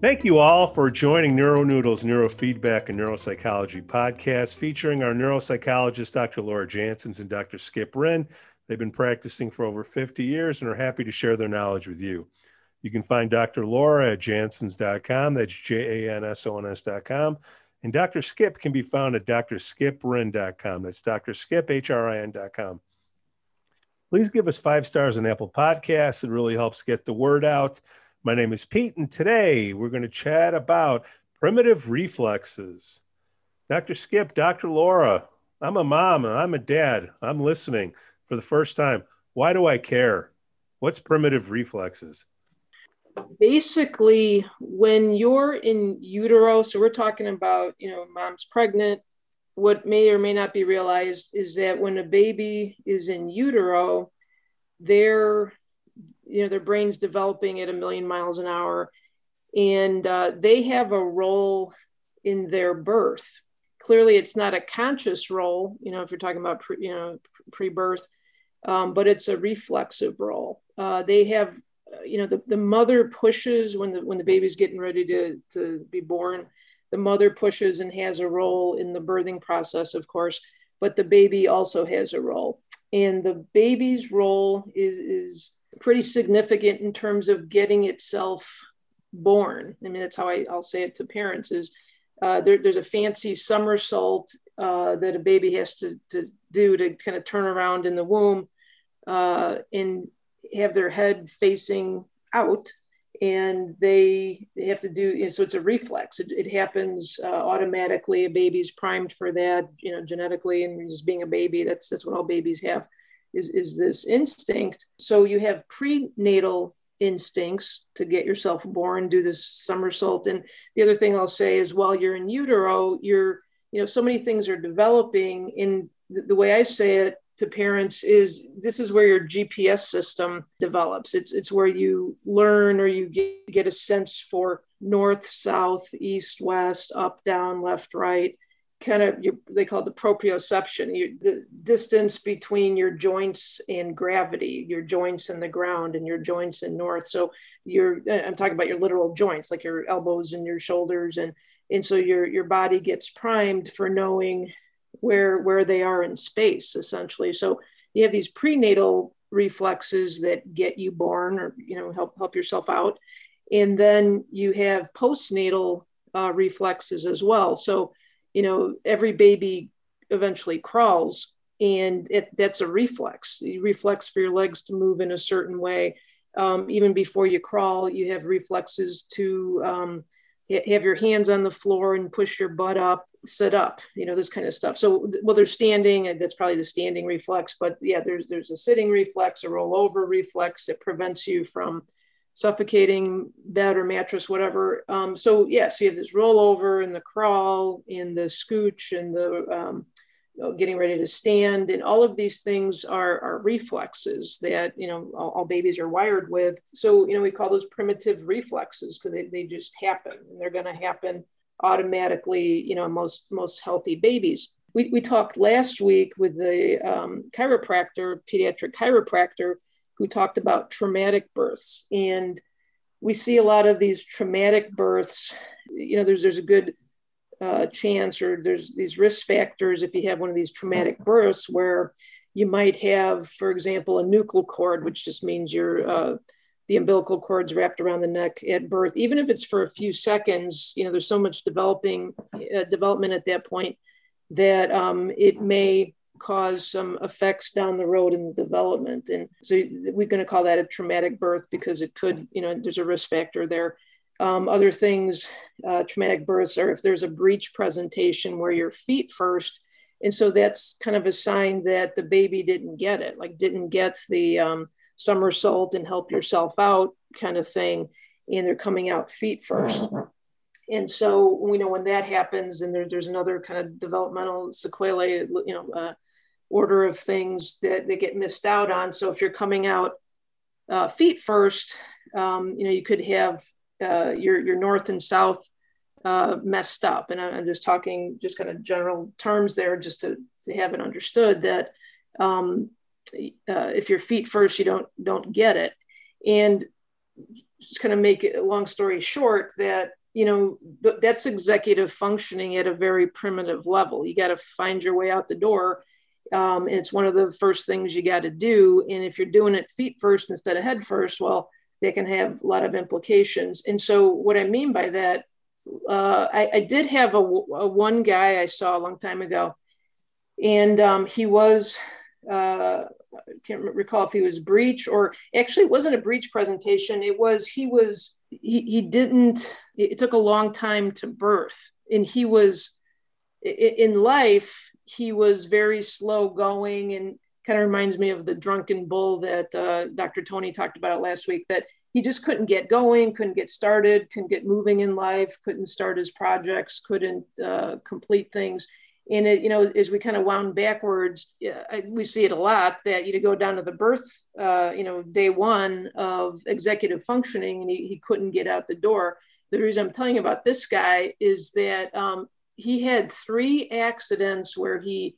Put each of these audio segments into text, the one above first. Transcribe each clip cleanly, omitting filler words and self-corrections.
Thank you all for joining NeuroNoodle's Neurofeedback and Neuropsychology podcast featuring our neuropsychologist, Dr. Laura Janssens and Dr. Skip Wren. They've been practicing for over 50 years and are happy to share their knowledge with you. You can find Dr. Laura at janssens.com. That's JANSONS.com. And Dr. Skip can be found at drskipwren.com. That's drskipHRIN.com. Please give us 5 stars on Apple Podcasts. It really helps get the word out. My name is Pete, and today we're going to chat about primitive reflexes. Dr. Skip, Dr. Laura, I'm a mom, I'm a dad, I'm listening for the first time. Why do I care? What's primitive reflexes? Basically, when you're in utero, so we're talking about, mom's pregnant, what may or may not be realized is that when a baby is in utero, their brain's developing at 1,000,000 miles an hour, and they have a role in their birth. Clearly, it's not a conscious role, if you're talking about pre-birth, but it's a reflexive role. They have, the mother pushes when the baby's getting ready to be born. The mother pushes and has a role in the birthing process, of course, but the baby also has a role. And the baby's role is pretty significant in terms of getting itself born. I mean, that's how I'll say it to parents is there's a fancy somersault that a baby has to do to kind of turn around in the womb and have their head facing out. And they have to do, so it's a reflex. It happens automatically. A baby's primed for that, genetically, and just being a baby, that's what all babies have. Is this instinct. So you have prenatal instincts to get yourself born, do this somersault. And the other thing I'll say is while you're in utero, so many things are developing. In the way I say it to parents is this is where your GPS system develops. It's where you learn or you get a sense for north, south, east, west, up, down, left, right. They call it the proprioception, the distance between your joints and gravity, your joints and the ground, and your joints and north. So I'm talking about your literal joints, like your elbows and your shoulders, and so your body gets primed for knowing where they are in space, essentially. So you have these prenatal reflexes that get you born, or help yourself out, and then you have postnatal reflexes as well. So every baby eventually crawls, and that's a reflex. You reflex for your legs to move in a certain way. Even before you crawl, you have reflexes to have your hands on the floor and push your butt up, sit up, this kind of stuff. So, there's standing, and that's probably the standing reflex. But yeah, there's a sitting reflex, a rollover reflex that prevents you from suffocating bed or mattress, whatever. So you have this rollover and the crawl and the scooch and the getting ready to stand. And all of these things are reflexes that, all babies are wired with. So, we call those primitive reflexes because they just happen, and they're going to happen automatically, most healthy babies. We talked last week with the pediatric chiropractor, who talked about traumatic births. And we see a lot of these traumatic births, there's a good chance, or there's these risk factors if you have one of these traumatic births where you might have, for example, a nuchal cord, which just means the umbilical cord's wrapped around the neck at birth. Even if it's for a few seconds, there's so much development at that point that it may cause some effects down the road in the development. And so we're going to call that a traumatic birth because it could, there's a risk factor there. Other things, traumatic births are if there's a breech presentation where you're feet first. And so that's kind of a sign that the baby didn't get it, like didn't get the somersault and help yourself out kind of thing. And they're coming out feet first. And so we know when that happens, and there's another kind of developmental sequelae, order of things that they get missed out on. So if you're coming out feet first, you could have your north and south messed up. And I'm just talking just kind of general terms there, just to have it understood that if you're feet first, you don't get it. And just kind of make it a long story short, that, that's executive functioning at a very primitive level. You got to find your way out the door. And it's one of the first things you got to do. And if you're doing it feet first instead of head first, well, that can have a lot of implications. And so what I mean by that, I did have a one guy I saw a long time ago, and he was, I can't recall if he was breech, or actually it wasn't a breech presentation. It took a long time to birth. And he was, in life, he was very slow going, and kind of reminds me of the drunken bull that Dr. Tony talked about last week, that he just couldn't get going, couldn't get started, couldn't get moving in life, couldn't start his projects, couldn't complete things. And as we kind of wound backwards, we see it a lot, that you go down to the birth, day one of executive functioning, and he couldn't get out the door. The reason I'm telling you about this guy is that he had 3 accidents where he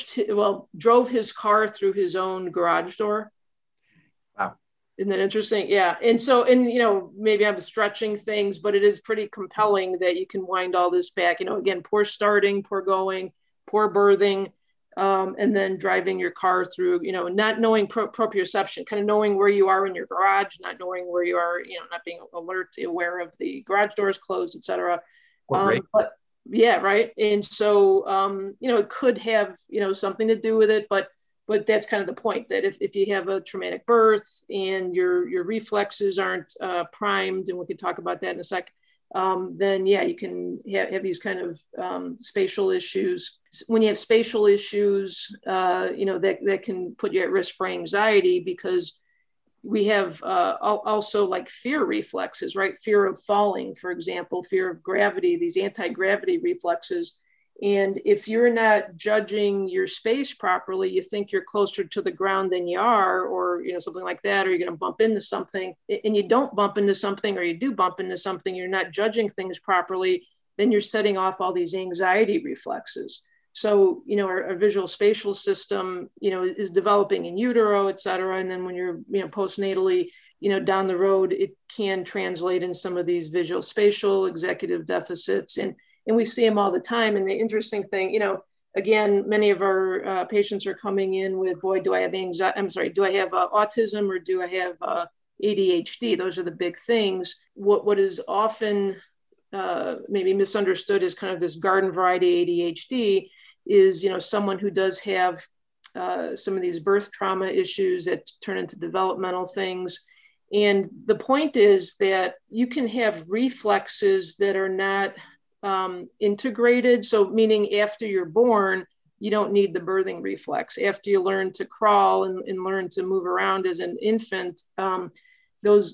drove his car through his own garage door. Wow. Isn't that interesting? Yeah. And so, maybe I'm stretching things, but it is pretty compelling that you can wind all this back. Again, poor starting, poor going, poor birthing, and then driving your car through, not knowing proprioception, kind of knowing where you are in your garage, not knowing where you are, not being alert, aware of the garage doors closed, et cetera. But yeah, right. And so, it could have, something to do with it, but that's kind of the point, that if you have a traumatic birth and your reflexes aren't primed, and we can talk about that in a sec, then yeah, you can have these kind of spatial issues. When you have spatial issues, that can put you at risk for anxiety, because we have also like fear reflexes, right? Fear of falling, for example, fear of gravity, these anti-gravity reflexes. And if you're not judging your space properly, you think you're closer to the ground than you are, or something like that, or you're going to bump into something, and you don't bump into something, or you do bump into something, you're not judging things properly, then you're setting off all these anxiety reflexes. So, our visual spatial system, is developing in utero, et cetera. And then when you're, postnatally, down the road, it can translate in some of these visual spatial executive deficits. And we see them all the time. And the interesting thing, again, many of our patients are coming in with, boy, do I have do I have autism, or do I have ADHD? Those are the big things. What is often maybe misunderstood as kind of this garden variety ADHD is, someone who does have some of these birth trauma issues that turn into developmental things. And the point is that you can have reflexes that are not integrated. So meaning after you're born, you don't need the birthing reflex. After you learn to crawl and learn to move around as an infant, those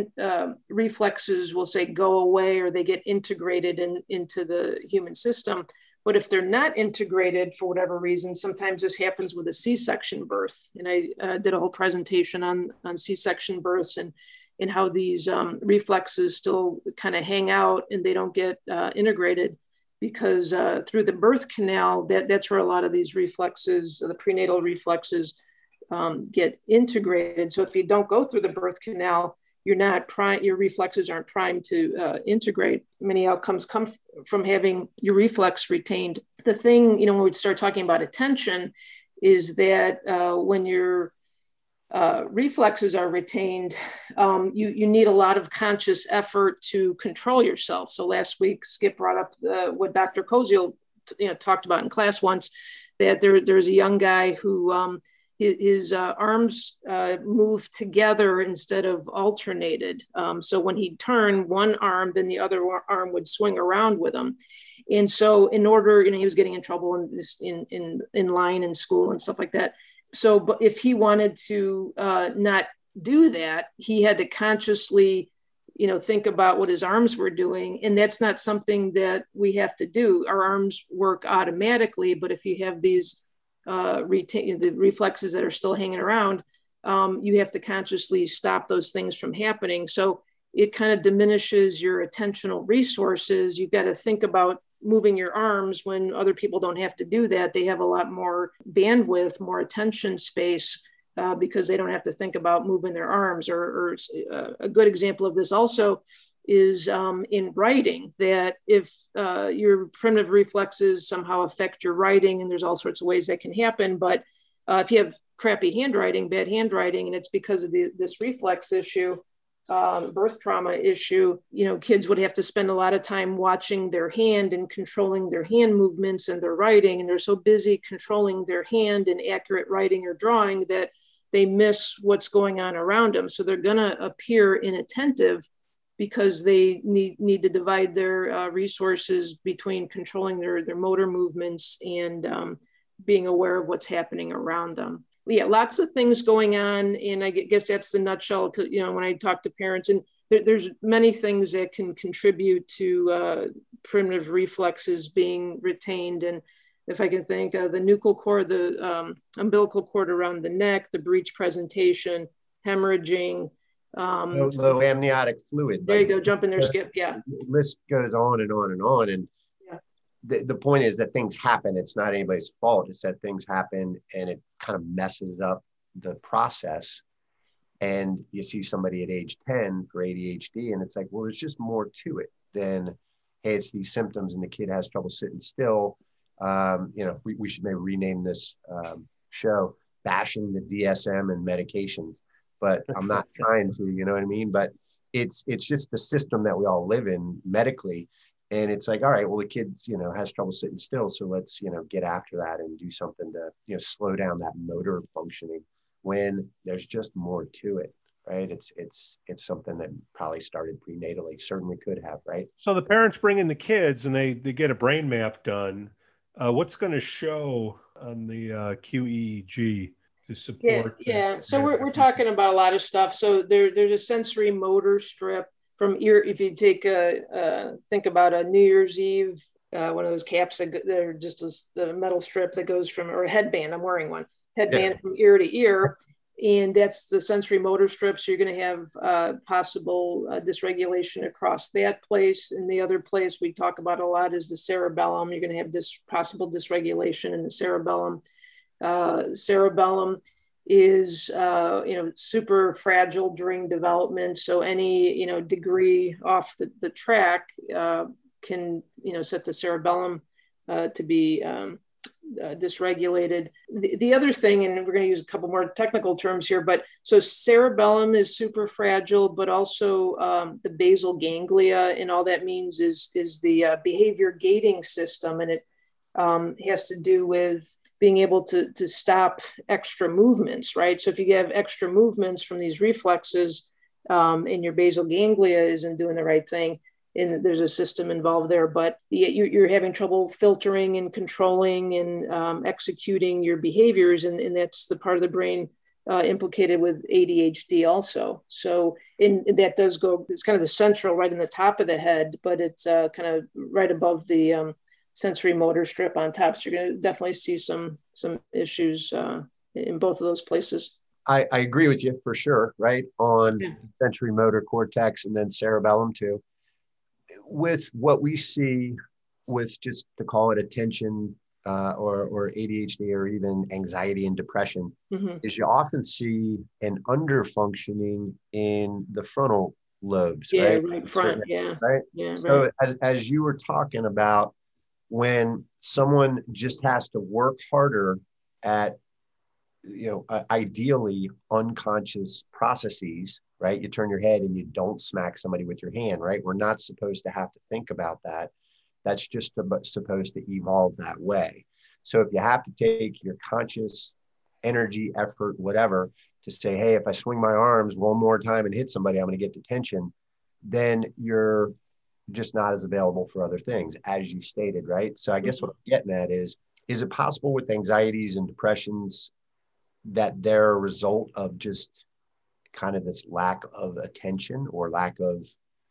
reflexes will say go away, or they get integrated into the human system. But if they're not integrated for whatever reason, sometimes this happens with a C-section birth. And I did a whole presentation on C-section births and how these reflexes still kind of hang out and they don't get integrated, because through the birth canal, that's where a lot of these reflexes, the prenatal reflexes, get integrated. So if you don't go through the birth canal, your reflexes aren't primed to integrate. Many outcomes come from having your reflex retained. The thing, when we start talking about attention, is that when your reflexes are retained, you need a lot of conscious effort to control yourself. So last week, Skip brought up what Dr. Koziel talked about in class once, that there's a young guy who his arms moved together instead of alternated. So when he'd turn one arm, then the other arm would swing around with him. And so in order, he was getting in trouble in line in school and stuff like that. So, but if he wanted to not do that, he had to consciously, think about what his arms were doing. And that's not something that we have to do. Our arms work automatically, but if you have these the reflexes that are still hanging around, you have to consciously stop those things from happening. So it kind of diminishes your attentional resources. You've got to think about moving your arms when other people don't have to do that. They have a lot more bandwidth, more attention space. because they don't have to think about moving their arms. Or a good example of this also is in writing, that if your primitive reflexes somehow affect your writing, and there's all sorts of ways that can happen, but if you have crappy handwriting, bad handwriting, and it's because of this reflex issue, birth trauma issue, kids would have to spend a lot of time watching their hand and controlling their hand movements and their writing. And they're so busy controlling their hand and accurate writing or drawing that they miss what's going on around them. So they're going to appear inattentive because they need to divide their resources between controlling their motor movements and being aware of what's happening around them. Yeah, lots of things going on. And I guess that's the nutshell, when I talk to parents, and there's many things that can contribute to primitive reflexes being retained. And if I can think, the nuchal cord, the umbilical cord around the neck, the breech presentation, hemorrhaging. Low amniotic fluid. There you go, jump in there, Skip, yeah. The list goes on and on and on. And the point is that things happen. It's not anybody's fault. It's that things happen and it kind of messes up the process. And you see somebody at age 10 for ADHD, and it's like, well, there's just more to it than, hey, it's these symptoms and the kid has trouble sitting still. We should maybe rename this show Bashing the DSM and Medications, but I'm not trying to, you know what I mean? But it's just the system that we all live in medically. And it's like, all right, well, the kid, has trouble sitting still. So let's, get after that and do something to, slow down that motor functioning, when there's just more to it, right? It's something that probably started prenatally, certainly could have, right? So the parents bring in the kids and they get a brain map done. What's going to show on the QEEG to support? Yeah. So we're talking about a lot of stuff. So there's a sensory motor strip from ear. If you take think about a New Year's Eve, one of those caps they're just the metal strip that goes from, or a headband. I'm wearing one headband from ear to ear, and that's the sensory motor strip. So you're going to have possible dysregulation across that place. And the other place we talk about a lot is the cerebellum. You're going to have possible dysregulation in the cerebellum. Cerebellum is super fragile during development, so any degree off the track can set the cerebellum to be dysregulated. The other thing, and we're going to use a couple more technical terms here, but so cerebellum is super fragile, but also the basal ganglia, and all that means is the behavior gating system, and it has to do with being able to stop extra movements, right? So if you have extra movements from these reflexes and your basal ganglia isn't doing the right thing, and there's a system involved there, but you're having trouble filtering and controlling and executing your behaviors, and that's the part of the brain implicated with ADHD also. So that does go, it's kind of the central, right in the top of the head, but it's kind of right above the sensory motor strip on top. So you're going to definitely see some issues in both of those places. I agree with you for sure, right? On sensory motor cortex and then cerebellum too. With what we see with, just to call it attention or ADHD or even anxiety and depression, is you often see an underfunctioning in the frontal lobes, right? Right front, right? So right. As you were talking about, when someone just has to work harder at, ideally unconscious processes, right? You turn your head and you don't smack somebody with your hand, right? We're not supposed to have to think about that. That's just supposed to evolve that way. So if you have to take your conscious energy, effort, whatever, to say, hey, if I swing my arms one more time and hit somebody, I'm going to get detention, then you're just not as available for other things, as you stated, right? So I guess what I'm getting at is it possible with anxieties and depressions that they're a result of just kind of this lack of attention or lack of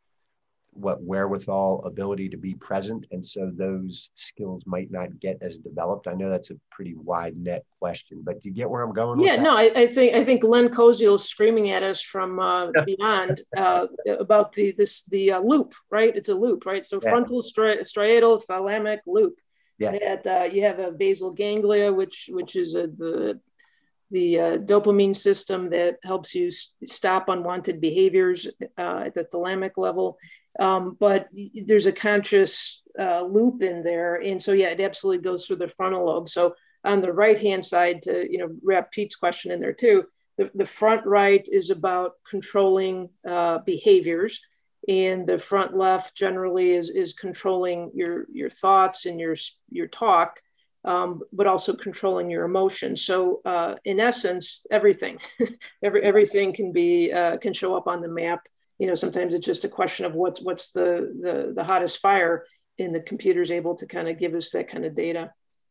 wherewithal, ability to be present, and so those skills might not get as developed? I know that's a pretty wide net question, but do you get where I'm going with that? No, I think Glenn Koziel is screaming at us from beyond about the loop, right? It's a loop, right? So frontal, striatal, thalamic loop. That you have a basal ganglia, which is dopamine system that helps you stop unwanted behaviors at the thalamic level. But there's a conscious loop in there. And so, yeah, it absolutely goes through the frontal lobe. So on the right-hand side, to, wrap Pete's question in there too, the front right is about controlling behaviors. And the front left generally is controlling your thoughts and your talk. But also controlling your emotions. So in essence, everything, everything can show up on the map. Sometimes it's just a question of what's the hottest fire, and the computer's able to kind of give us that kind of data.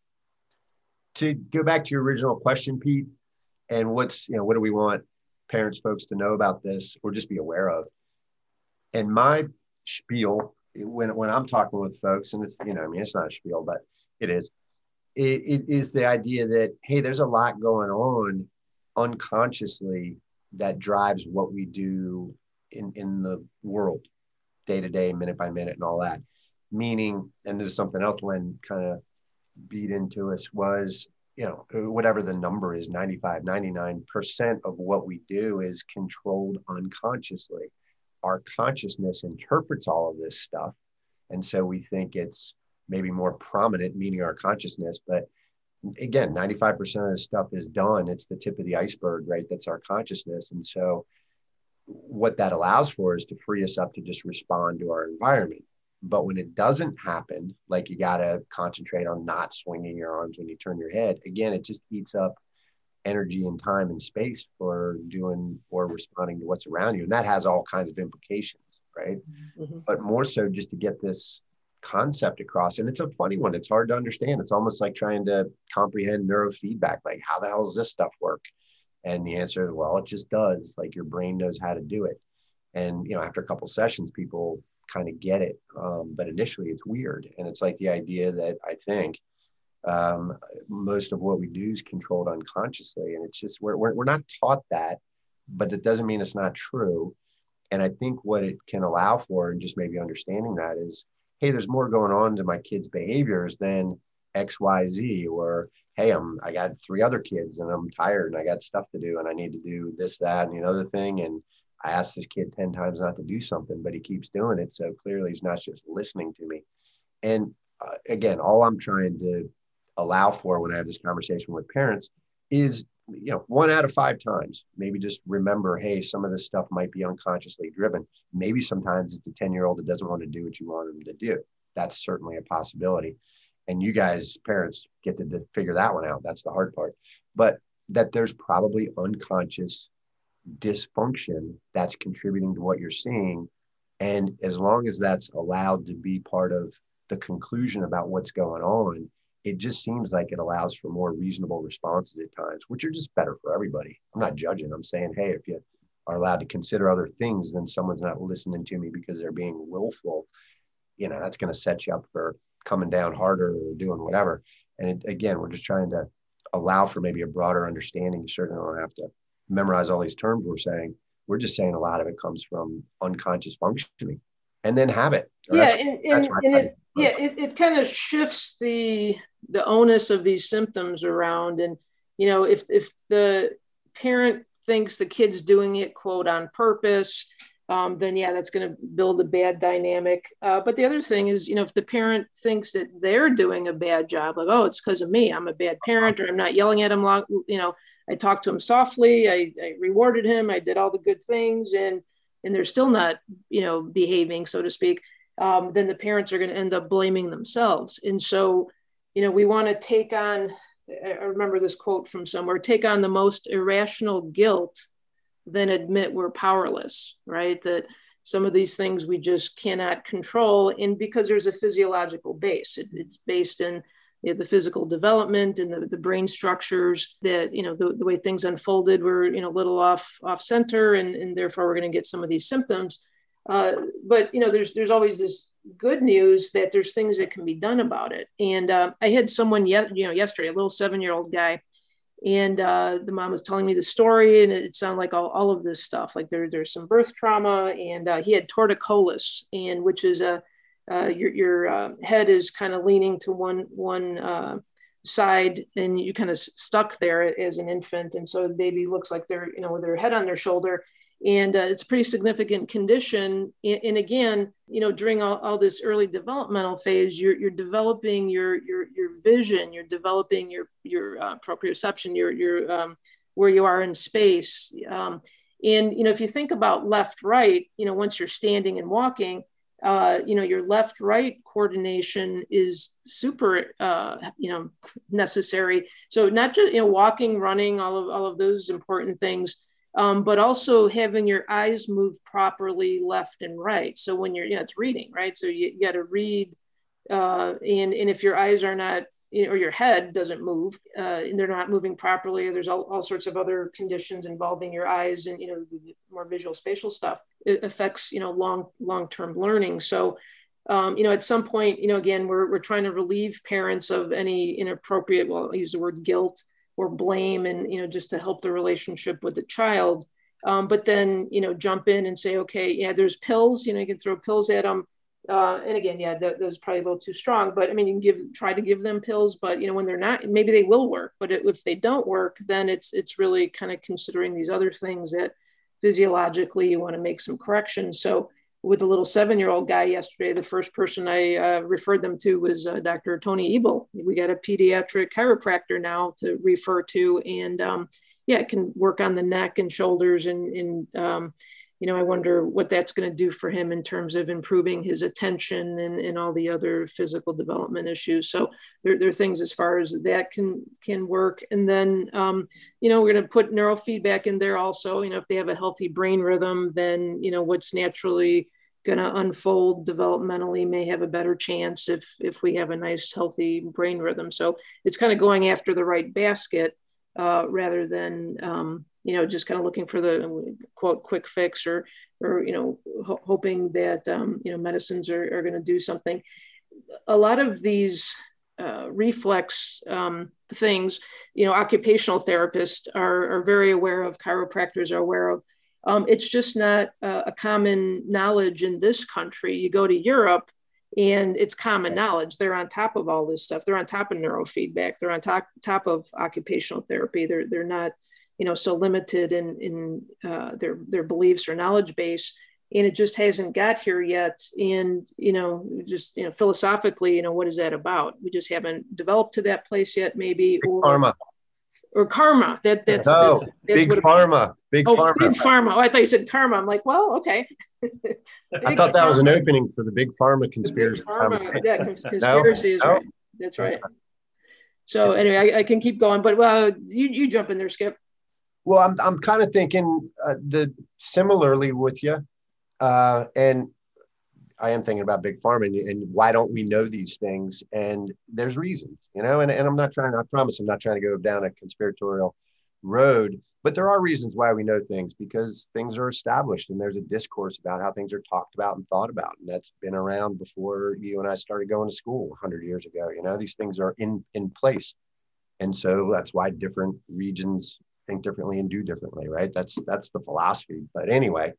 To go back to your original question, Pete, and what do we want folks to know about this or just be aware of? And my spiel, when I'm talking with folks, and it's, it's not a spiel, but it is the idea that, hey, there's a lot going on unconsciously that drives what we do in the world, day to day, minute by minute, and all that. Meaning, and this is something else Len kind of beat into us, was, whatever the number is, 95, 99% of what we do is controlled unconsciously. Our consciousness interprets all of this stuff. And so we think it's maybe more prominent, meaning our consciousness. But again, 95% of this stuff is done. It's the tip of the iceberg, right? That's our consciousness. And so what that allows for is to free us up to just respond to our environment. But when it doesn't happen, like you got to concentrate on not swinging your arms when you turn your head, again, it just eats up energy and time and space for doing or responding to what's around you. And that has all kinds of implications, right? Mm-hmm. But more so just to get this concept across. And it's a funny one. It's hard to understand. It's almost like trying to comprehend neurofeedback. Like, how the hell does this stuff work? And the answer is, well, it just does. Like, your brain knows how to do it. And, after a couple of sessions, people kind of get it. But initially it's weird. And it's like the idea that I think most of what we do is controlled unconsciously. And it's just, we're not taught that, but that doesn't mean it's not true. And I think what it can allow for, and just maybe understanding that, is, hey, there's more going on to my kids' behaviors than X, Y, Z, or, hey, I got 3 other kids and I'm tired and I got stuff to do and I need to do this, that, and the other thing. And I asked this kid 10 times not to do something, but he keeps doing it. So clearly he's not just listening to me. And again, all I'm trying to allow for when I have this conversation with parents is, 1 out of 5 times, maybe just remember, hey, some of this stuff might be unconsciously driven. Maybe sometimes it's a 10-year-old that doesn't want to do what you want him to do. That's certainly a possibility. And you guys, parents, get to figure that one out. That's the hard part. But that there's probably unconscious dysfunction that's contributing to what you're seeing. And as long as that's allowed to be part of the conclusion about what's going on, it just seems like it allows for more reasonable responses at times, which are just better for everybody. I'm not judging. I'm saying, hey, if you are allowed to consider other things, then someone's not listening to me because they're being willful, that's going to set you up for coming down harder or doing whatever. And again, we're just trying to allow for maybe a broader understanding. You certainly don't have to memorize all these terms we're saying. We're just saying a lot of it comes from unconscious functioning and then habit. It kind of shifts the onus of these symptoms around. And, if the parent thinks the kid's doing it, quote, on purpose, then that's going to build a bad dynamic. But the other thing is, if the parent thinks that they're doing a bad job, like, oh, it's because of me, I'm a bad parent, or I'm not yelling at him long, I talked to him softly, I rewarded him, I did all the good things, and they're still not, behaving, so to speak, then the parents are going to end up blaming themselves. And so, we want to take on, I remember this quote from somewhere, take on the most irrational guilt than admit we're powerless, right? That some of these things we just cannot control. And because there's a physiological base, it's based in the physical development and the brain structures that, the way things unfolded were, a little off center, and therefore we're going to get some of these symptoms. But, there's always this good news that there's things that can be done about it. And I had someone yesterday, a little 7-year-old guy, and the mom was telling me the story, and it sounded like all of this stuff, like there's some birth trauma, and he had torticollis, and which is your head is kind of leaning to one side, and you kind of stuck there as an infant. And so the baby looks like they're, with their head on their shoulder. And it's a pretty significant condition. And again, during all this early developmental phase, you're developing your vision, you're developing your proprioception, your where you are in space. And if you think about left right, once you're standing and walking, your left right coordination is super necessary. So not just walking, running, all of those important things, but also having your eyes move properly left and right. So when you're it's reading, right? So you got to read, and if your eyes are not, or your head doesn't move, and they're not moving properly, there's all sorts of other conditions involving your eyes and more visual spatial stuff. It affects long-term learning. So at some point, again, we're trying to relieve parents of any inappropriate, well, I'll use the word guilt or blame, and just to help the relationship with the child. But then jump in and say, okay, yeah, there's pills. You can throw pills at them. And again, yeah, those probably a little too strong, but I mean, you can try to give them pills, but when they're not, maybe they will work, but if they don't work, then it's really kind of considering these other things that physiologically you want to make some corrections. So with the little 7-year-old guy yesterday, the first person I referred them to was Dr. Tony Ebel. We got a pediatric chiropractor now to refer to, and it can work on the neck and shoulders, and I wonder what that's going to do for him in terms of improving his attention and all the other physical development issues. So there are things as far as that can work. And then, we're going to put neurofeedback in there also. If they have a healthy brain rhythm, then, what's naturally going to unfold developmentally may have a better chance if we have a nice, healthy brain rhythm. So it's kind of going after the right basket rather than, just kind of looking for the quote quick fix or hoping that medicines are going to do something. A lot of these reflex things, occupational therapists are very aware of, chiropractors are aware of. It's just not a common knowledge in this country. You go to Europe and it's common knowledge. They're on top of all this stuff. They're on top of neurofeedback. They're on top of occupational therapy. They're not so limited in their beliefs or knowledge base, and it just hasn't got here yet. And, philosophically, what is that about? We just haven't developed to that place yet, maybe. Or karma. That's big what pharma. Big pharma. Big pharma. Oh, I thought you said karma. I'm like, well, okay. I thought that was an opening for the big pharma conspiracy. Big pharma, yeah, conspiracy is right. That's right. So anyway, I can keep going, but you jump in there, Skip. Well, I'm kind of thinking similarly with you, and I am thinking about big pharma and why don't we know these things? And there's reasons, and I'm not trying. I promise I'm not trying to go down a conspiratorial road, but there are reasons why we know things, because things are established and there's a discourse about how things are talked about and thought about, and that's been around before you and I started going to school 100 years ago. These things are in place, and so that's why different regions think differently and do differently, right? That's the philosophy. But anyway,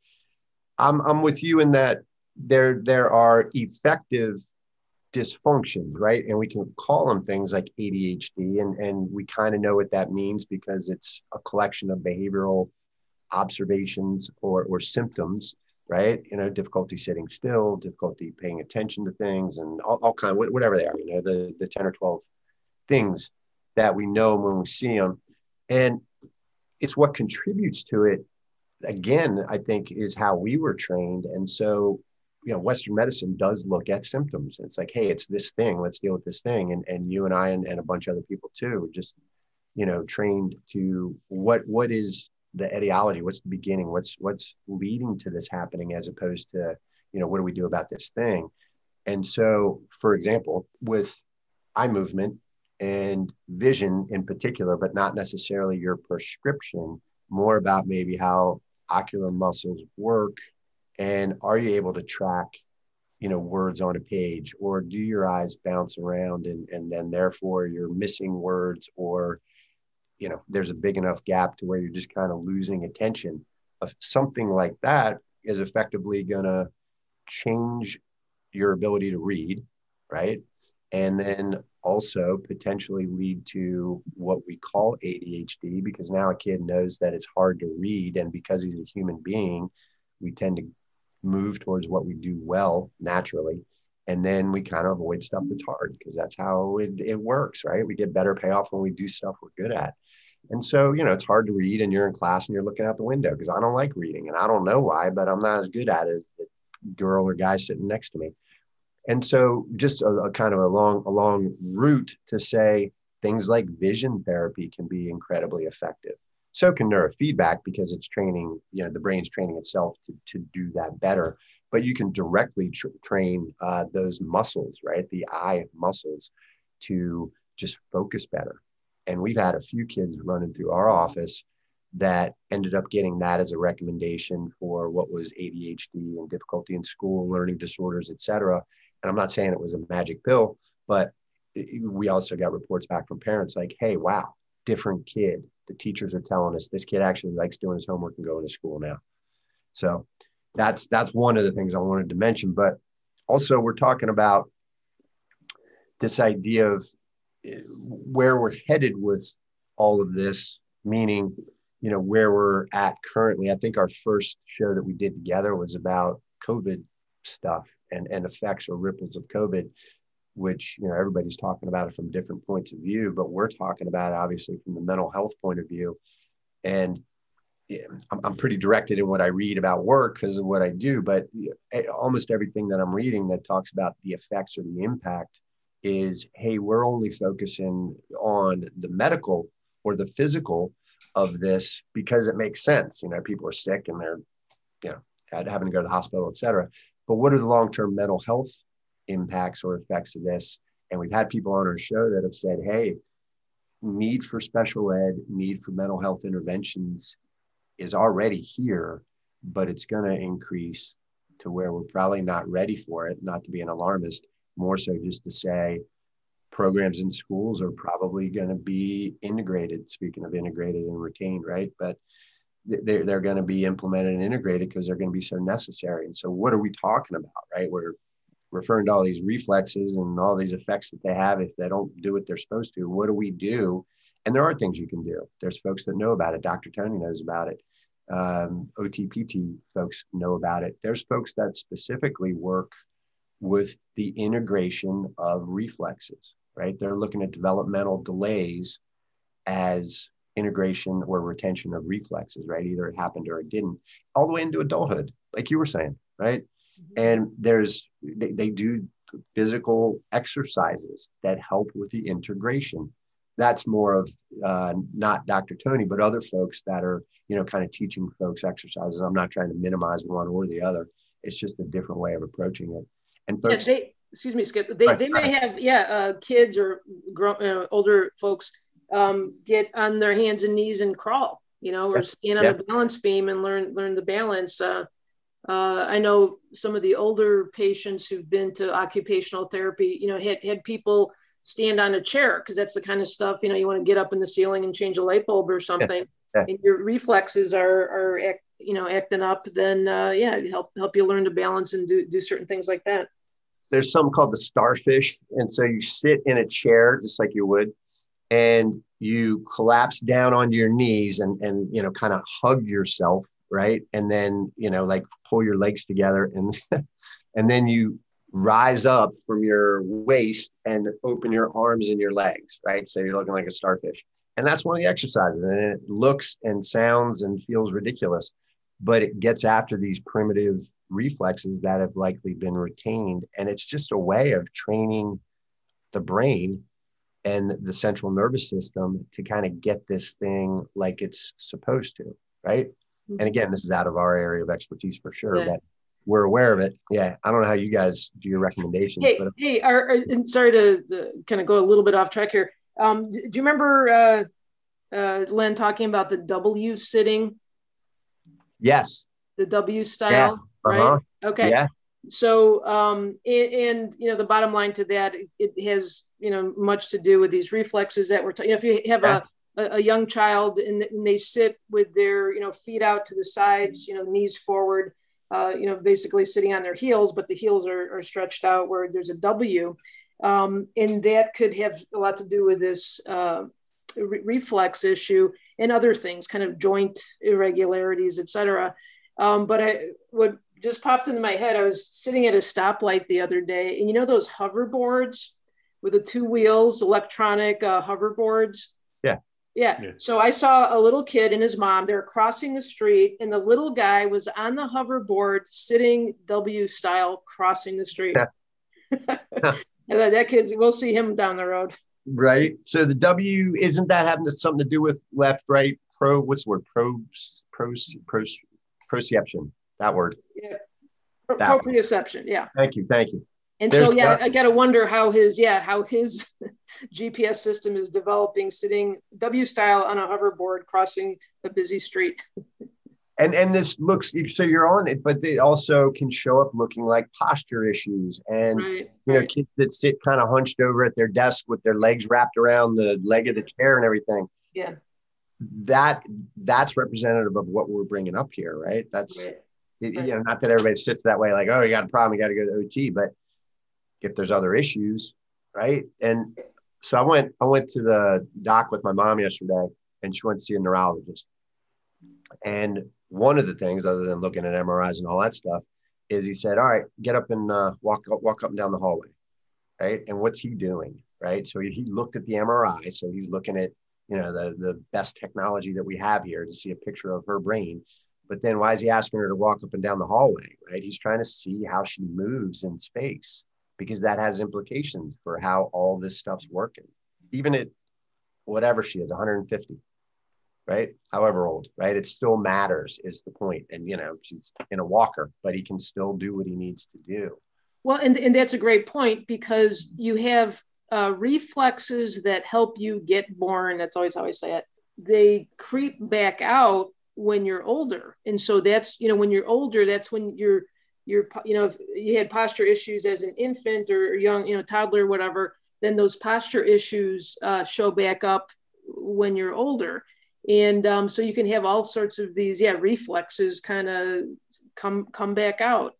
I'm with you in that there are effective dysfunctions, right? And we can call them things like ADHD, and we kind of know what that means because it's a collection of behavioral observations or symptoms, right? Difficulty sitting still, difficulty paying attention to things, and all kind of whatever they are, the 10 or 12 things that we know when we see them. And it's what contributes to it, again, I think, is how we were trained. And so, Western medicine does look at symptoms. It's like, hey, it's this thing, let's deal with this thing. And you and I and a bunch of other people too, just, trained to what is the etiology, what's the beginning, what's leading to this happening, as opposed to, what do we do about this thing? And so, for example, with eye movement and vision in particular, but not necessarily your prescription, more about maybe how ocular muscles work, and are you able to track, words on a page, or do your eyes bounce around and then therefore you're missing words, or, there's a big enough gap to where you're just kind of losing attention. Something like that is effectively going to change your ability to read, right? and then also potentially lead to what we call ADHD, because now a kid knows that it's hard to read. And because he's a human being, we tend to move towards what we do well naturally. And then we kind of avoid stuff that's hard, because that's how it works, right? We get better payoff when we do stuff we're good at. And so, it's hard to read and you're in class and you're looking out the window, because I don't like reading, and I don't know why, but I'm not as good at it as the girl or guy sitting next to me. And so just a kind of a long route to say things like vision therapy can be incredibly effective. So can neurofeedback, because it's training, the brain's training itself to do that better. But you can directly train those muscles, right? The eye muscles, to just focus better. And we've had a few kids running through our office that ended up getting that as a recommendation for what was ADHD and difficulty in school, learning disorders, et cetera. And I'm not saying it was a magic pill, but we also got reports back from parents like, hey, wow, different kid. The teachers are telling us this kid actually likes doing his homework and going to school now. So that's one of the things I wanted to mention. But also, we're talking about this idea of where we're headed with all of this, meaning, where we're at currently. I think our first show that we did together was about COVID stuff and effects or ripples of COVID, which, everybody's talking about it from different points of view, but we're talking about it obviously from the mental health point of view. And I'm pretty directed in what I read about work because of what I do, but almost everything that I'm reading that talks about the effects or the impact is, hey, we're only focusing on the medical or the physical of this because it makes sense. People are sick and they're, having to go to the hospital, et cetera. But what are the long-term mental health impacts or effects of this? And we've had people on our show that have said, hey, need for special ed, need for mental health interventions is already here, but it's going to increase to where we're probably not ready for it. Not to be an alarmist, more so just to say programs in schools are probably going to be integrated. Speaking of integrated and retained, right? But they're going to be implemented and integrated because they're going to be so necessary. And so what are we talking about, right? We're referring to all these reflexes and all these effects that they have if they don't do what they're supposed to. What do we do? And there are things you can do. There's folks that know about it. Dr. Tony knows about it. OTPT folks know about it. There's folks that specifically work with the integration of reflexes, right? They're looking at developmental delays as integration or retention of reflexes, right? Either it happened or it didn't, all the way into adulthood, like you were saying, right? And they do physical exercises that help with the integration. That's more of not Dr. Tony, but other folks that are, kind of teaching folks exercises. I'm not trying to minimize one or the other. It's just a different way of approaching it. And folks, excuse me, Skip. They may have kids or older folks get on their hands and knees and crawl, or stand on a balance beam and learn the balance. I know some of the older patients who've been to occupational therapy, had people stand on a chair because that's the kind of stuff, you want to get up in the ceiling and change a light bulb or something, and your reflexes are acting up. Then help you learn to balance and do certain things like that. There's something called the starfish, and so you sit in a chair just like you would, and you collapse down on your knees and kind of hug yourself, right? And then like pull your legs together and and then you rise up from your waist and open your arms and your legs, right? So you're looking like a starfish. And that's one of the exercises. And it looks and sounds and feels ridiculous, but it gets after these primitive reflexes that have likely been retained. And it's just a way of training the brain and the central nervous system to kind of get this thing like it's supposed to, right? Mm-hmm. And again, this is out of our area of expertise for sure, but we're aware of it. Yeah. I don't know how you guys do your recommendations. Sorry to kind of go a little bit off track here. Do you remember Len talking about the W sitting? Yes. The W style, right? Okay. Yeah. So, and the bottom line to that, it has, much to do with these reflexes that we're talking. If you have a young child and they sit with their, feet out to the sides, knees forward, basically sitting on their heels, but the heels are stretched out where there's a W. And that could have a lot to do with this reflex issue and other things, kind of joint irregularities, et cetera. But what just popped into my head, I was sitting at a stoplight the other day, and you know those hoverboards with the 2 wheels, electronic hoverboards? Yeah. Yeah. So I saw a little kid and his mom, they were crossing the street, and the little guy was on the hoverboard sitting W style crossing the street. Yeah. And that kid's, we'll see him down the road. Right. So the W, isn't that having something to do with left, right, what's the word? Proprioception, that word. Yeah. Proprioception. Yeah. Thank you. And so, yeah, I got to wonder how his GPS system is developing, sitting W style on a hoverboard, crossing a busy street. And this looks, so you're on it, but it also can show up looking like posture issues and, you know, kids that sit kind of hunched over at their desk with their legs wrapped around the leg of the chair and everything. Yeah. That's representative of what we're bringing up here, right? That's, you know, not that everybody sits that way, like, oh, you got a problem, you got to go to OT, but if there's other issues, right? And so I went to the doc with my mom yesterday, and she went to see a neurologist. And one of the things, other than looking at MRIs and all that stuff, is he said, all right, get up and walk up and down the hallway, right? And what's he doing, right? So he looked at the MRI. So he's looking at, you know, the best technology that we have here to see a picture of her brain. But then why is he asking her to walk up and down the hallway, right? He's trying to see how she moves in space, because that has implications for how all this stuff's working. Even at whatever she is, 150. Right? However old, right? It still matters is the point. And, you know, she's in a walker, but he can still do what he needs to do. Well, and that's a great point, because you have reflexes that help you get born. That's always how I say it. They creep back out when you're older. And so that's, you know, when you're older, that's when you're, you know, if you had posture issues as an infant or young, you know, toddler, whatever, then those posture issues show back up when you're older. And so you can have all sorts of these, reflexes kind of come back out.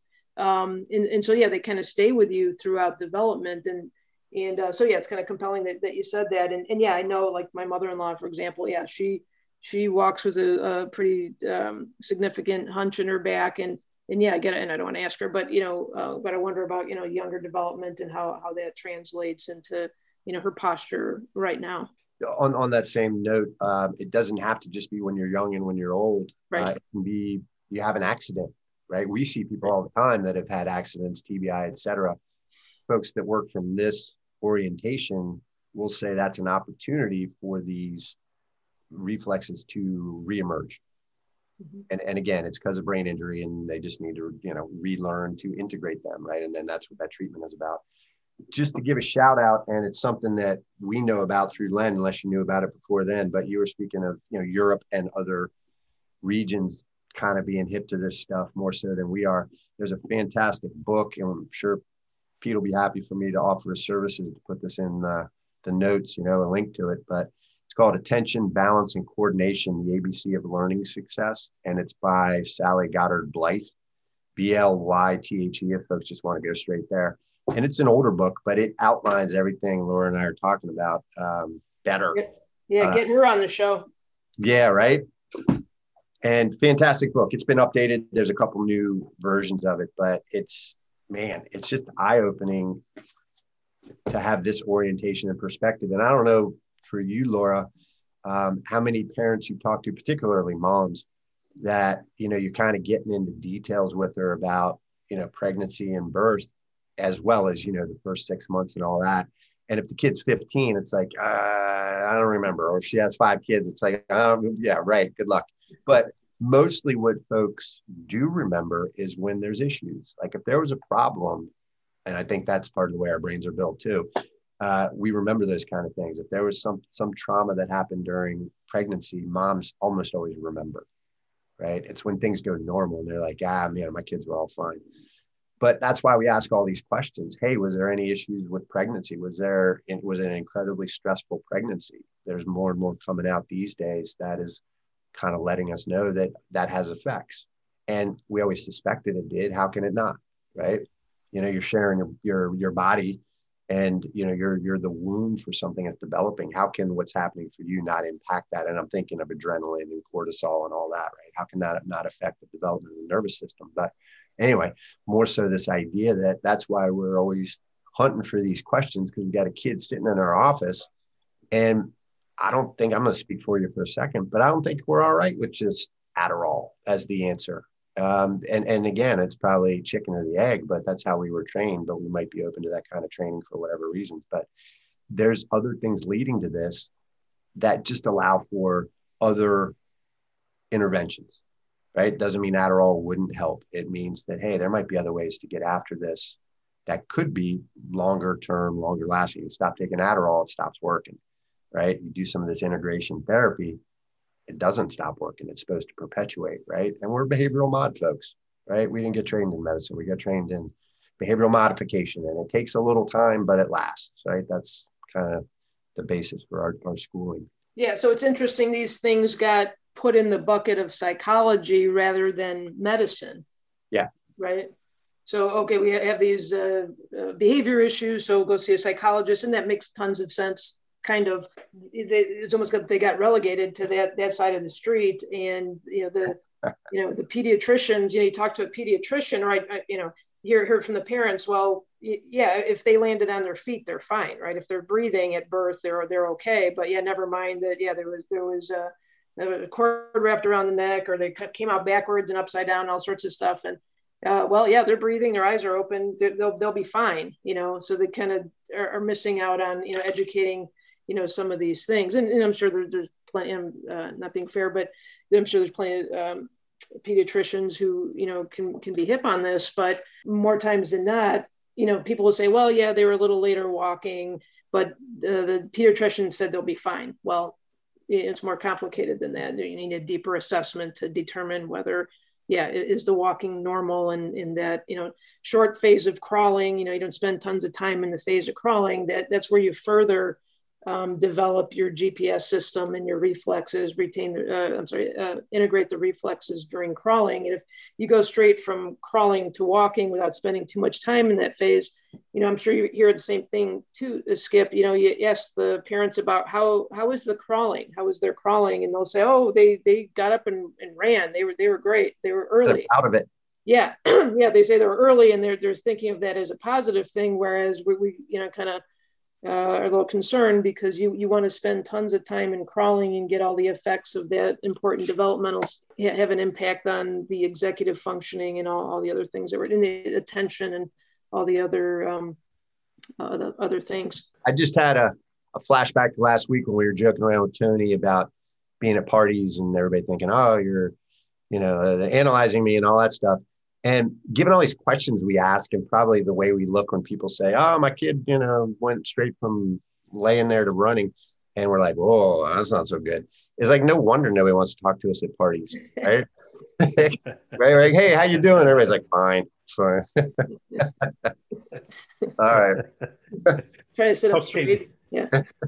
And so, they kind of stay with you throughout development. And so, it's kind of compelling that you said that. And I know, like my mother-in-law, for example, she walks with a pretty significant hunch in her back. And I get it. And I don't want to ask her, but, but I wonder about, younger development and how that translates into, her posture right now. On that same note, it doesn't have to just be when you're young and when you're old. Right. It can be you have an accident, right? We see people all the time that have had accidents, TBI, et cetera. Folks that work from this orientation will say that's an opportunity for these reflexes to reemerge. Mm-hmm. And again, it's because of brain injury, and they just need to, relearn to integrate them, right? And then that's what that treatment is about. Just to give a shout out, and it's something that we know about through Len, unless you knew about it before then, but you were speaking of, Europe and other regions kind of being hip to this stuff more so than we are. There's a fantastic book, and I'm sure Pete will be happy for me to offer his services to put this in the notes, a link to it, but it's called Attention, Balance, and Coordination, the ABC of Learning Success. And it's by Sally Goddard Blythe, Blythe, if folks just want to go straight there. And it's an older book, but it outlines everything Laura and I are talking about better. Yeah, get her on the show. Yeah, right. And fantastic book. It's been updated. There's a couple new versions of it, but it's just eye-opening to have this orientation and perspective. And I don't know for you, Laura, how many parents you talk to, particularly moms, that, you're kind of getting into details with her about, pregnancy and birth, as well as, the first 6 months and all that. And if the kid's 15, it's like, I don't remember. Or if she has 5 kids, it's like, yeah, right. Good luck. But mostly what folks do remember is when there's issues. Like if there was a problem, and I think that's part of the way our brains are built too, we remember those kind of things. If there was some trauma that happened during pregnancy, moms almost always remember, right? It's when things go normal and they're like, my kids were all fine. But that's why we ask all these questions. Hey, was there any issues with pregnancy? Was it an incredibly stressful pregnancy? There's more and more coming out these days that is kind of letting us know that has effects. And we always suspected it did. How can it not, right? You're sharing your body and you're the wound for something that's developing. How can what's happening for you not impact that? And I'm thinking of adrenaline and cortisol and all that, right? How can that not affect the development of the nervous system? But anyway, more so this idea that that's why we're always hunting for these questions, because we got a kid sitting in our office, and I don't think, I'm going to speak for you for a second, but I don't think we're all right with just Adderall as the answer. And again, it's probably chicken or the egg, but that's how we were trained. But we might be open to that kind of training for whatever reasons. But there's other things leading to this that just allow for other interventions, right? Doesn't mean Adderall wouldn't help. It means that, hey, there might be other ways to get after this that could be longer term, longer lasting. You stop taking Adderall, it stops working, right? You do some of this integration therapy, it doesn't stop working. It's supposed to perpetuate, right? And we're behavioral mod folks, right? We didn't get trained in medicine. We got trained in behavioral modification, and it takes a little time, but it lasts, right? That's kind of the basis for our schooling. Yeah. So it's interesting. These things got put in the bucket of psychology rather than medicine. Yeah. Right. So, okay, we have these behavior issues, so go see a psychologist, and that makes tons of sense. Kind of, it's almost like they got relegated to that side of the street, and the pediatricians. You talk to a pediatrician, right? Hear from the parents. Well, yeah, if they landed on their feet, they're fine, right? If they're breathing at birth, they're okay. But yeah, never mind that. Yeah, there was a cord wrapped around the neck, or they came out backwards and upside down, all sorts of stuff, and. Well, yeah, they're breathing, their eyes are open, they'll be fine, so they kind of are missing out on, educating, some of these things. And I'm sure there's plenty, I'm not being fair, but I'm sure there's plenty of pediatricians who, can be hip on this, but more times than not, people will say, well, yeah, they were a little later walking, but the pediatrician said they'll be fine. Well, it's more complicated than that. You need a deeper assessment to determine whether is the walking normal, and in that, short phase of crawling, you don't spend tons of time in the phase of crawling, that's where you further develop your GPS system and your reflexes, integrate the reflexes during crawling. And if you go straight from crawling to walking without spending too much time in that phase, I'm sure you hear the same thing too, Skip. You ask the parents about how is the crawling, how is their crawling, and they'll say, oh, they got up and ran. They were great. They were early. They're out of it. Yeah, yeah. They say they were early, and they're thinking of that as a positive thing, whereas we kind of are a little concerned because you want to spend tons of time in crawling and get all the effects of that important developmental, have an impact on the executive functioning and all the other things that were in the attention and all the other things. I just had a flashback to last week when we were joking around with Tony about being at parties and everybody thinking, oh, you're, analyzing me and all that stuff. And given all these questions we ask, and probably the way we look when people say, oh, my kid, went straight from laying there to running. And we're like, whoa, that's not so good. It's like, no wonder nobody wants to talk to us at parties, right? Right? Like, hey, how you doing? Everybody's like, fine. Fine. All right. Trying to sit up straight. Yeah.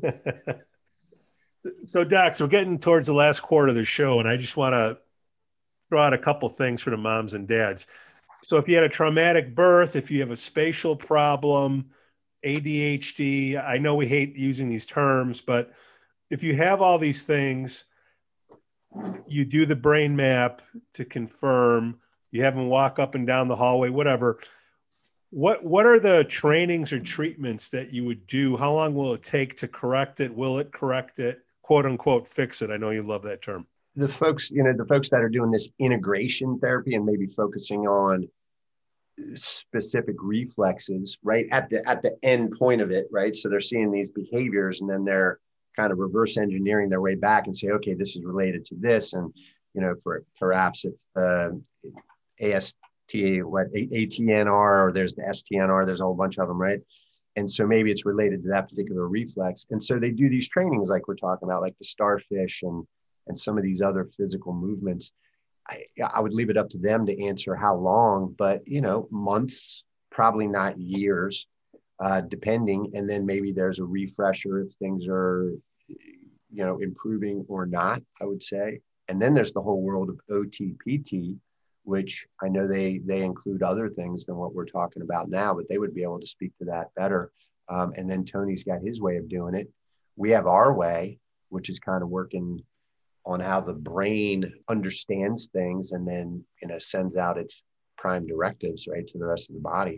So, Doc, we're getting towards the last quarter of the show, and I just want to throw out a couple things for the moms and dads. So if you had a traumatic birth, if you have a spatial problem, ADHD, I know we hate using these terms, but if you have all these things, you do the brain map to confirm, you have them walk up and down the hallway, whatever. What are the trainings or treatments that you would do? How long will it take to correct it? Will it correct it? Quote unquote, fix it. I know you love that term. The folks that are doing this integration therapy and maybe focusing on specific reflexes, right, at the end point of it, right? So they're seeing these behaviors, and then they're kind of reverse engineering their way back and say, okay, this is related to this, and for perhaps it's ATNR, or there's the STNR, there's a whole bunch of them, right? And so maybe it's related to that particular reflex, and so they do these trainings like we're talking about, like the starfish and some of these other physical movements. I would leave it up to them to answer how long, but months, probably not years, depending. And then maybe there's a refresher if things are, improving or not, I would say. And then there's the whole world of OTPT, which I know they include other things than what we're talking about now, but they would be able to speak to that better. And then Tony's got his way of doing it. We have our way, which is kind of working on how the brain understands things and then, sends out its prime directives, right, to the rest of the body.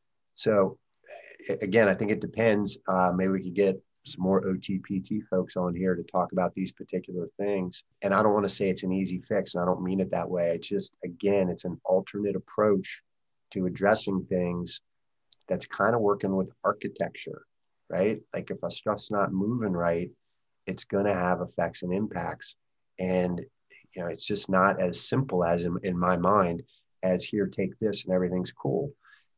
So again, I think it depends. Maybe we could get some more OTPT folks on here to talk about these particular things. And I don't want to say it's an easy fix, and I don't mean it that way. It's just, again, it's an alternate approach to addressing things that's kind of working with architecture, right? Like if a stuff's not moving right, it's going to have effects and impacts. And, it's just not as simple as in my mind as here, take this and everything's cool.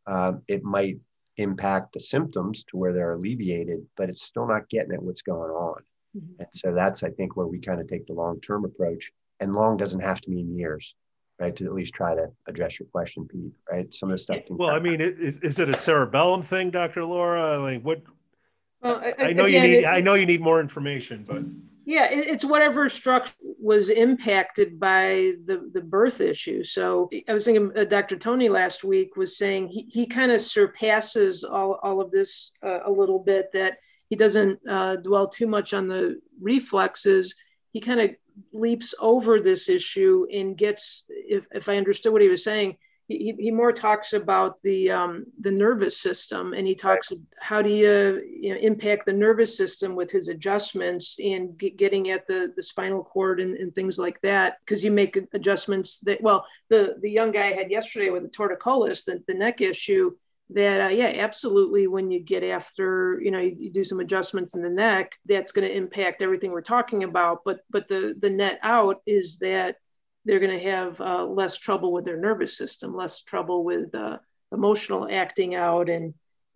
It might impact the symptoms to where they're alleviated, but it's still not getting at what's going on. Mm-hmm. And so that's, I think, where we kind of take the long-term approach, and long doesn't have to mean years, right? To at least try to address your question, Pete, right? Some of the stuff. Well, I mean, is it a cerebellum thing, Dr. Laura? Like what? Well, I know you need more information, but. Yeah, it's whatever structure was impacted by the birth issue. So I was thinking Dr. Tony last week was saying he kind of surpasses all of this a little bit, that he doesn't dwell too much on the reflexes. He kind of leaps over this issue and gets, if I understood what he was saying, he more talks about the nervous system, and he talks about how do you impact the nervous system with his adjustments and getting at the spinal cord and things like that, because you make adjustments that, well, the young guy I had yesterday with the torticollis, the neck issue, that absolutely, when you get after, you do some adjustments in the neck, that's going to impact everything we're talking about. But the net out is that they're going to have less trouble with their nervous system, less trouble with emotional acting out and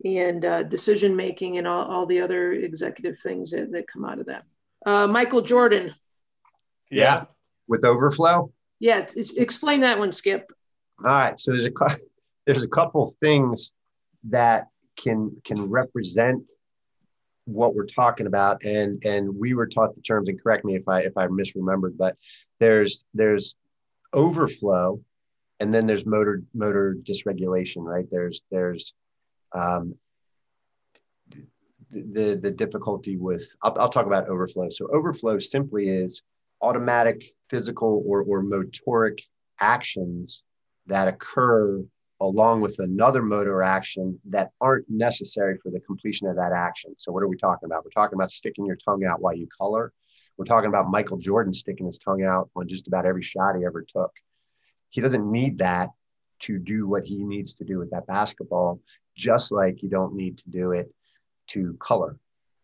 decision making and all the other executive things that come out of that. Michael Jordan. Yeah, with overflow. Yeah, explain that one, Skip. All right, so there's a couple things that can represent what we're talking about, and we were taught the terms, and correct me if I misremembered, but there's overflow, and then there's motor dysregulation, right? There's the difficulty with, I'll talk about overflow. So overflow simply is automatic physical or motoric actions that occur along with another motor action that aren't necessary for the completion of that action. So what are we talking about? We're talking about sticking your tongue out while you color. We're talking about Michael Jordan sticking his tongue out on just about every shot he ever took. He doesn't need that to do what he needs to do with that basketball, just like you don't need to do it to color.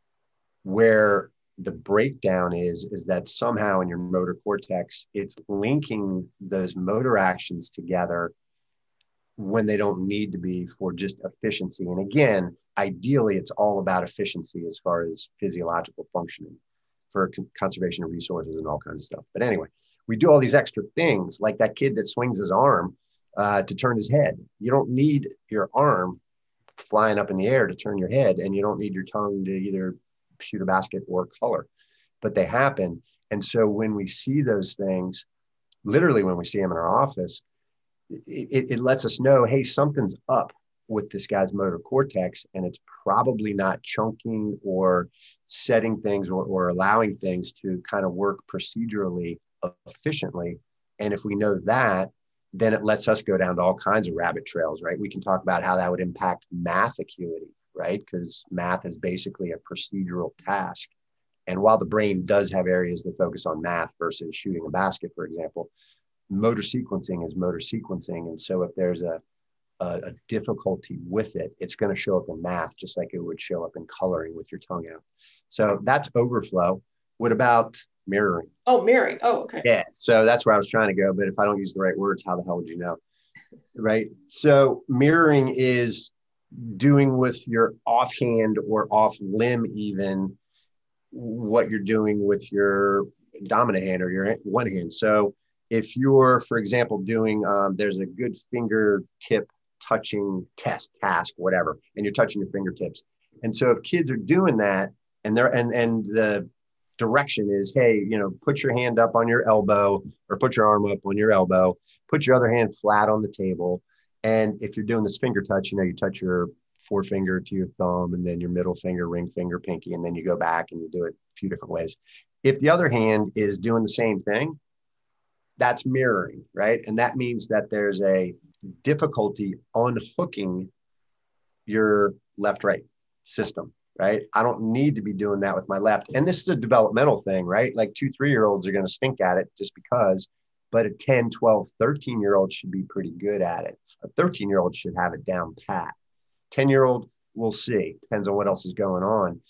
Where the breakdown is that somehow in your motor cortex, it's linking those motor actions together when they don't need to be for just efficiency. And again, ideally, it's all about efficiency as far as physiological functioning for conservation of resources and all kinds of stuff. But anyway, we do all these extra things, like that kid that swings his arm to turn his head. You don't need your arm flying up in the air to turn your head, and you don't need your tongue to either shoot a basket or color, but they happen. And so when we see those things, literally when we see them in our office, it lets us know, hey, something's up with this guy's motor cortex, and it's probably not chunking or setting things or allowing things to kind of work procedurally efficiently. And if we know that, then it lets us go down to all kinds of rabbit trails, right? We can talk about how that would impact math acuity, right? Because math is basically a procedural task. And while the brain does have areas that focus on math versus shooting a basket, for example, motor sequencing is motor sequencing. And so if there's a difficulty with it, it's going to show up in math, just like it would show up in coloring with your tongue out. So that's overflow. What about mirroring? Oh, mirroring. Oh, okay. Yeah. So that's where I was trying to go. But if I don't use the right words, how the hell would you know? Right. So mirroring is doing with your offhand or off limb, even what you're doing with your dominant hand or your one hand. So if you're, for example, doing, there's a good fingertip touching task, whatever, and you're touching your fingertips. And so if kids are doing that and the direction is, hey, put your hand up on your elbow or put your arm up on your elbow, put your other hand flat on the table. And if you're doing this finger touch, you touch your forefinger to your thumb, and then your middle finger, ring finger, pinky, and then you go back and you do it a few different ways. If the other hand is doing the same thing, that's mirroring, right? And that means that there's a difficulty unhooking your left-right system, right? I don't need to be doing that with my left. And this is a developmental thing, right? Like 2, 3-year-olds are going to stink at it just because, but a 10, 12, 13-year-old should be pretty good at it. A 13-year-old should have it down pat. 10-year-old, we'll see. Depends on what else is going on.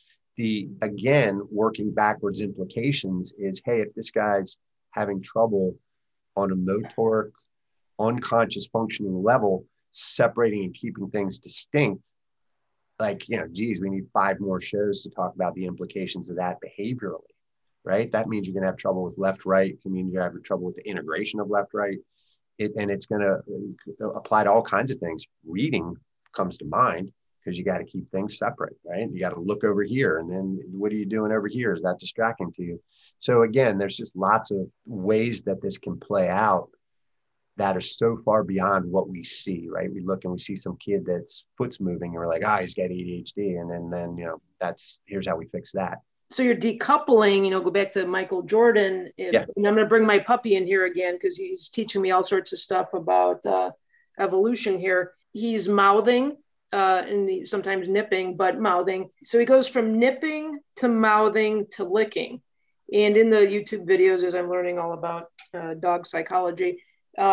Again, working backwards implications is, hey, if this guy's having trouble on a motoric, unconscious functioning level, separating and keeping things distinct, like, geez, we need 5 more shows to talk about the implications of that behaviorally, right? That means you're going to have trouble with left, right. It means you're going to have trouble with the integration of left, right. And it's going to apply to all kinds of things. Reading comes to mind because you got to keep things separate, right? You got to look over here. And then what are you doing over here? Is that distracting to you? So again, there's just lots of ways that this can play out that are so far beyond what we see, right? We look and we see some kid that's foot's moving and we're like, he's got ADHD. And then here's how we fix that. So you're decoupling, go back to Michael Jordan. And I'm going to bring my puppy in here again, because he's teaching me all sorts of stuff about evolution here. He's mouthing and sometimes nipping, but mouthing. So he goes from nipping to mouthing to licking. And in the YouTube videos, as I'm learning all about dog psychology,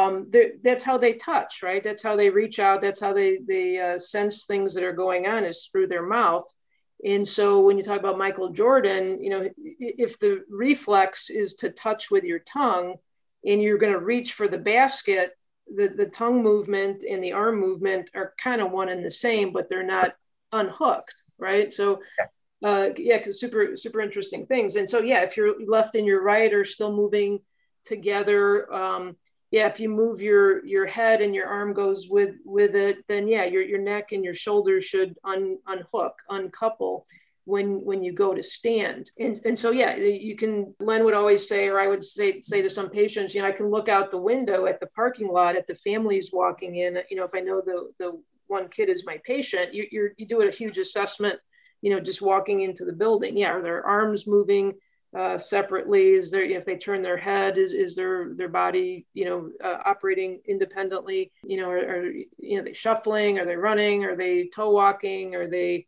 that's how they touch, right? That's how they reach out. That's how they sense things that are going on, is through their mouth. And so when you talk about Michael Jordan, if the reflex is to touch with your tongue and you're going to reach for the basket, the tongue movement and the arm movement are kind of one and the same, but they're not unhooked, right? So because super interesting things. And so, if your left and your right are still moving together, if you move your head and your arm goes with it, then your neck and your shoulders should unhook, uncouple when you go to stand. And so, you can, Len would always say, or I would say to some patients, I can look out the window at the parking lot at the families walking in, if I know the one kid is my patient, you do a huge assessment, just walking into the building. Are their arms moving separately? Is there, if they turn their head, is their body, operating independently? Are they shuffling? Are they running? Are they toe walking? Are they,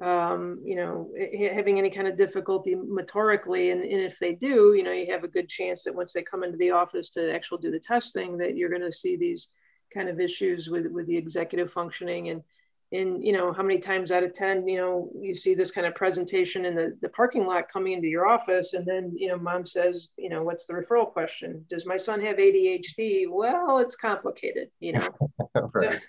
having any kind of difficulty motorically? And if they do, you have a good chance that once they come into the office to actually do the testing, that you're going to see these kind of issues with the executive functioning. And how many times out of 10, you see this kind of presentation in the parking lot coming into your office, and then, mom says, what's the referral question? Does my son have ADHD? Well, it's complicated, Right.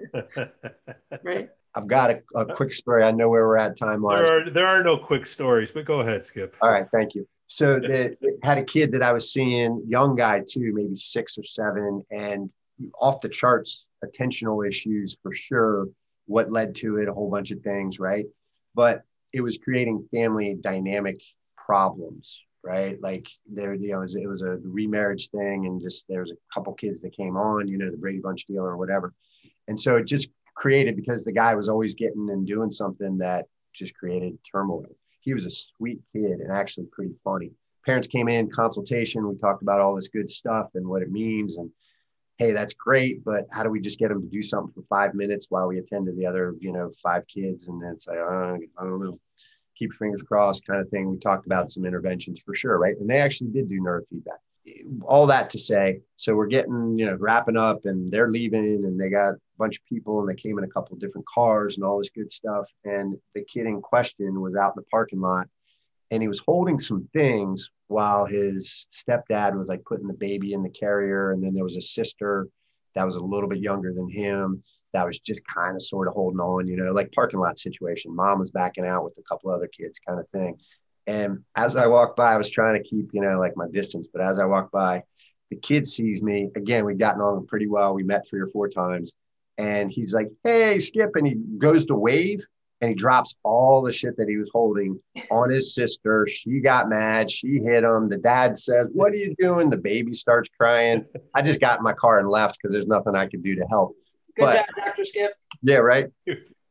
Right. I've got a quick story. I know where we're at time-wise. There are no quick stories, but go ahead, Skip. All right, thank you. So had a kid that I was seeing, young guy too, maybe 6 or 7, and off the charts, attentional issues for sure. What led to it, a whole bunch of things, right? But it was creating family dynamic problems, right? Like it was a remarriage thing, and just there was a couple kids that came on, the Brady Bunch deal or whatever. And so it just created, because the guy was always getting and doing something that just created turmoil. He was a sweet kid and actually pretty funny. Parents came in, consultation. We talked about all this good stuff and what it means. And hey, that's great, but how do we just get them to do something for 5 minutes while we attend to the other, 5 kids? And then say, I don't know, keep your fingers crossed kind of thing. We talked about some interventions for sure, right? And they actually did do neurofeedback. All that to say, so we're getting, wrapping up, and they're leaving, and they got a bunch of people, and they came in a couple of different cars and all this good stuff. And the kid in question was out in the parking lot, and he was holding some things while his stepdad was like putting the baby in the carrier. And then there was a sister that was a little bit younger than him that was just kind of sort of holding on, like parking lot situation. Mom was backing out with a couple other kids kind of thing. And as I walked by, I was trying to keep, like my distance. But as I walked by, the kid sees me. Again, we'd gotten on pretty well. We met 3 or 4 times. And he's like, hey, Skip. And he goes to wave, and he drops all the shit that he was holding on his sister. She got mad. She hit him. The dad says, what are you doing? The baby starts crying. I just got in my car and left because there's nothing I could do to help. Good job, Dr. Skip. Yeah, right.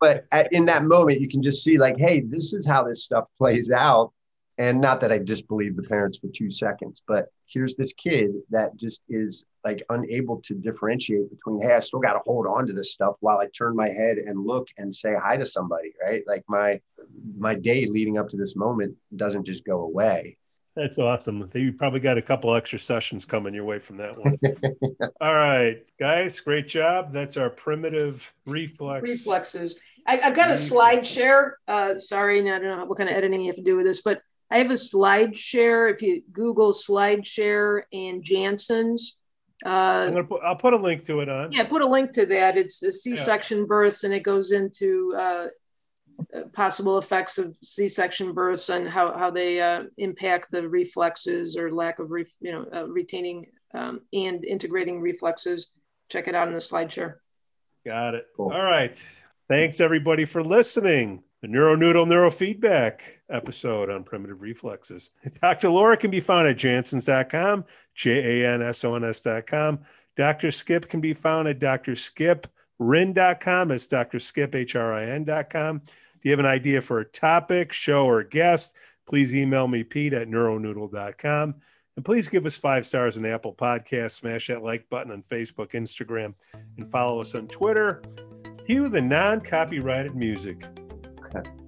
But in that moment, you can just see like, hey, this is how this stuff plays out. And not that I disbelieve the parents for 2 seconds, but here's this kid that just is like unable to differentiate between, hey, I still got to hold on to this stuff while I turn my head and look and say hi to somebody, right? Like my day leading up to this moment doesn't just go away. That's awesome. You probably got a couple extra sessions coming your way from that one. All right, guys, great job. That's our primitive reflexes. I've got a slide share. Sorry, I don't know what kind of editing you have to do with this, but I have a slide share. If you Google slide share and Jansen's, I'll put a link to it on. Yeah, put a link to that. It's a C-section births, and it goes into possible effects of C-section births and how they impact the reflexes or lack of retaining and integrating reflexes. Check it out in the slide share. Got it. Cool. All right. Thanks everybody for listening. The NeuroNoodle Neurofeedback episode on primitive reflexes. Dr. Laura can be found at jansons.com, JANSONS.com. Dr. Skip can be found at drskiprin.com. It's drskipHRIN.com. If you have an idea for a topic, show, or guest, please email me, Pete, at neuronoodle.com. And please give us 5 stars on Apple Podcasts, smash that like button on Facebook, Instagram, and follow us on Twitter. Cue the non-copyrighted music.